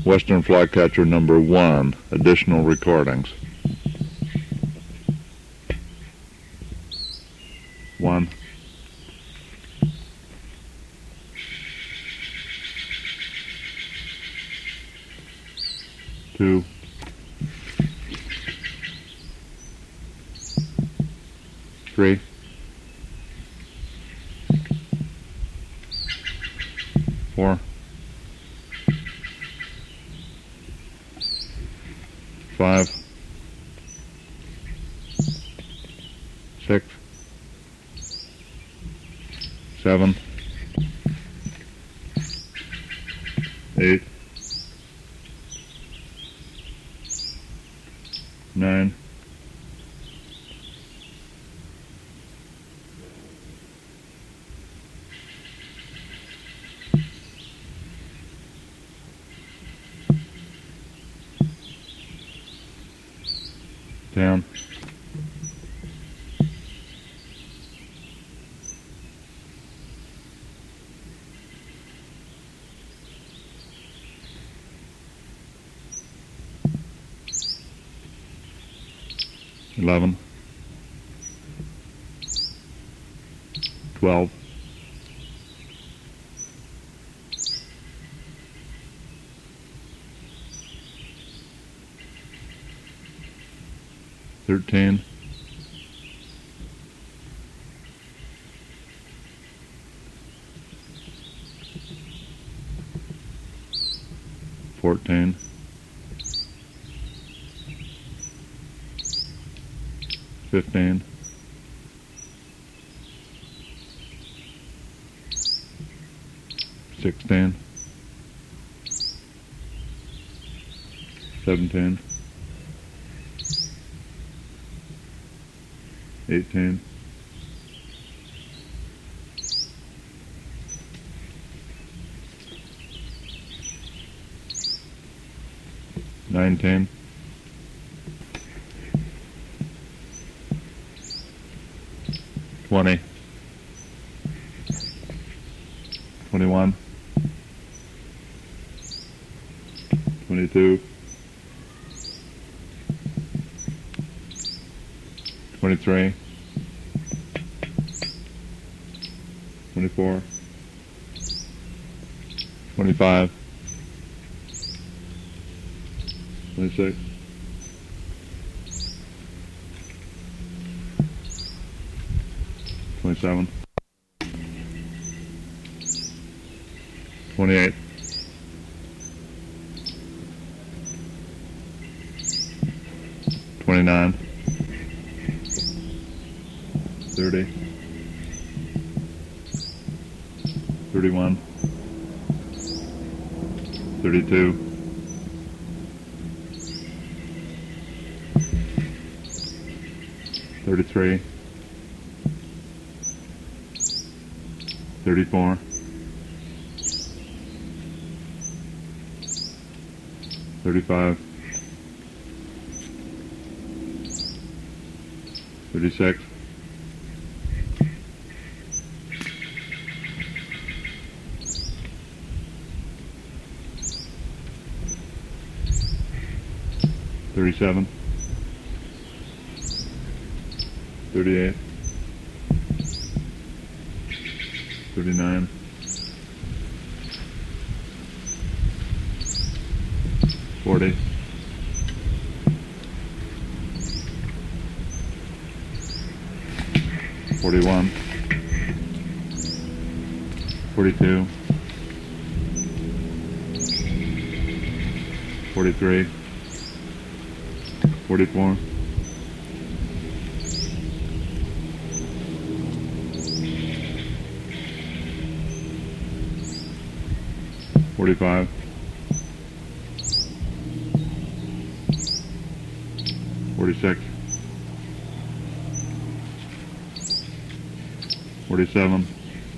Western Flycatcher number 1, additional recordings. 1. 2. 3. 4. 5. 6. 7. 8. 9. 10. 11. 12. 13. 14. 15. 16. 17. 18. 19. 20. 21. 22. 23. 24. 25. 26. 27. 28. 29. 30. 31. 32. 33. 34. 35. 36. 37. 38. 39. 40. 41. 42. 43. 44. 45. 46. 47.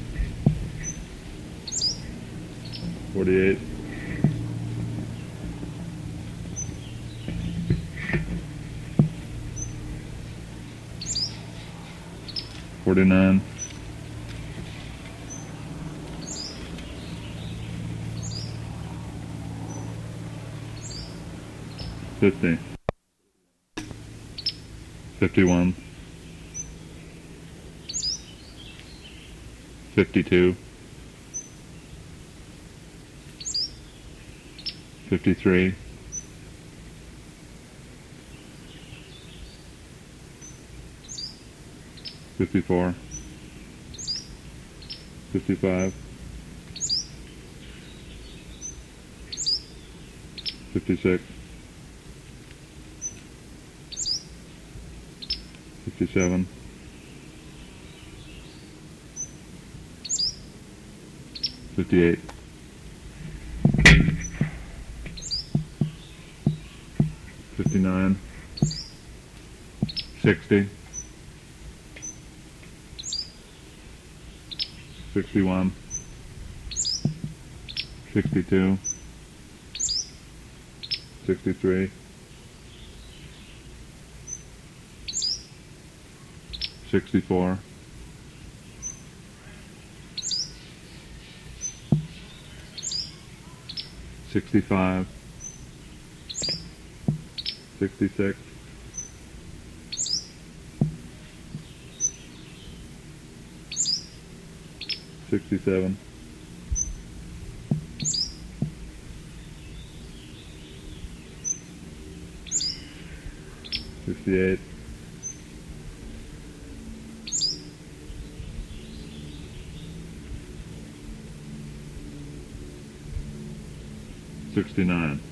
48. 49. 50. 50, 51, 52, 53, 54, 55, 56, 57, 58, 59, 60, 61, 62, 63, 64, 65, 66, 67, 68, 69.